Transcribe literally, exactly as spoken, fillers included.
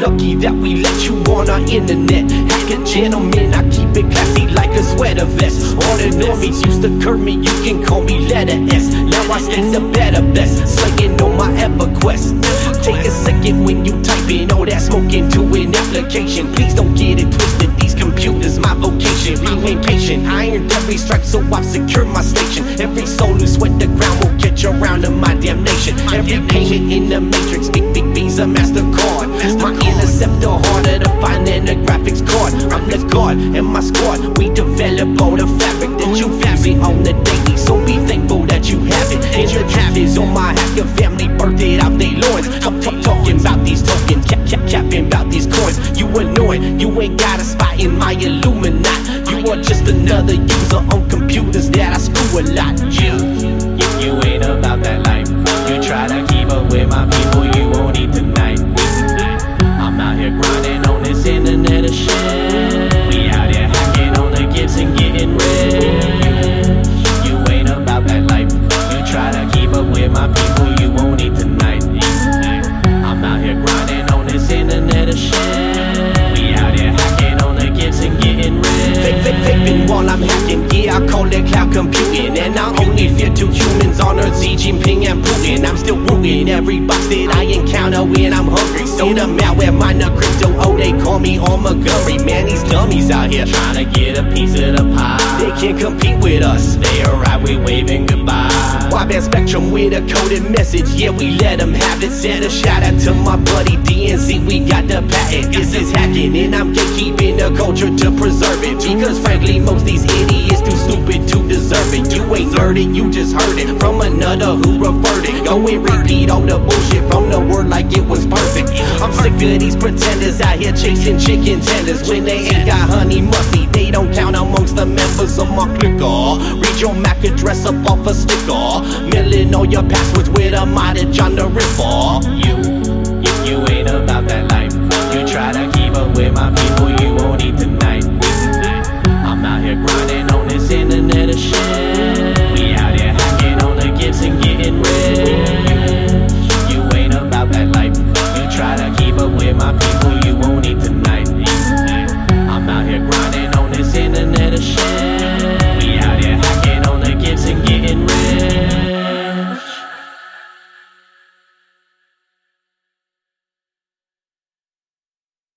lucky that we let you on our internet. Hack a gentleman, I keep it classy like a sweater vest. All the normies used to curb me, you can call me letter S. Now I sing the better best, slaying on my EverQuest. Take a second when you type in all that smoke into an application. Please don't get it twisted, these computers my vocation. Remain patient, I earned every strike so I've secured my station. Every soul who sweat the ground will catch around to my damnation. Every payment in the matrix, big big Visa, MasterCard. My interceptor harder to find than a graphics card. I'm the guard and my squad, we develop all the fabric that you using on the daily. So be thankful that you have it. And your cap is on my hacker family, birthed it out they loins. I'm t talking about these tokens, cap cap capping about these coins. You annoying, you ain't got a spot in my Illuminati. You are just another user on computers that I screw a lot. You, you, you ain't about that life. You try to keep up with my people, you won't eat tonight. I'm out here grinding on this internet of shit. We out here hacking on the gifts and getting rich. You ain't about that life. You try to keep up with my people, you won't eat tonight. I'm out here grinding on this internet of shit. We out here hacking on the gifts and getting rich. Fake, fake, vaping while I'm hacking, yeah, I call it cloud computing. And I only fear two humans on Earth, Xi Jinping and Putin. I'm still rooting every box that I encounter when I'm hungry. So the malware miner crypto, oh they call me Montgomery. Man, these dummies out here trying to get a piece of the pie. They can't compete with us, they alright, we waving goodbye. Wideband Spectrum with a coded message, yeah we let them have it. Send a shout out to my buddy D N Z, we got the patent. This is hacking and I'm gatekeeping the culture to preserve it. Because frankly most these idiots too stupid to deserve it. You ain't heard it, you just heard it from another who referred it. Go and repeat all the bullshit from the word like it was perfect. I'm sick of these pretenders out here chasing chicken tenders when they ain't got honey mustard. They don't count amongst the members of my clicker. Read your M A C address up off a sticker. Milling all your passwords with a modded John the Ripper. You, you, you ain't about that life.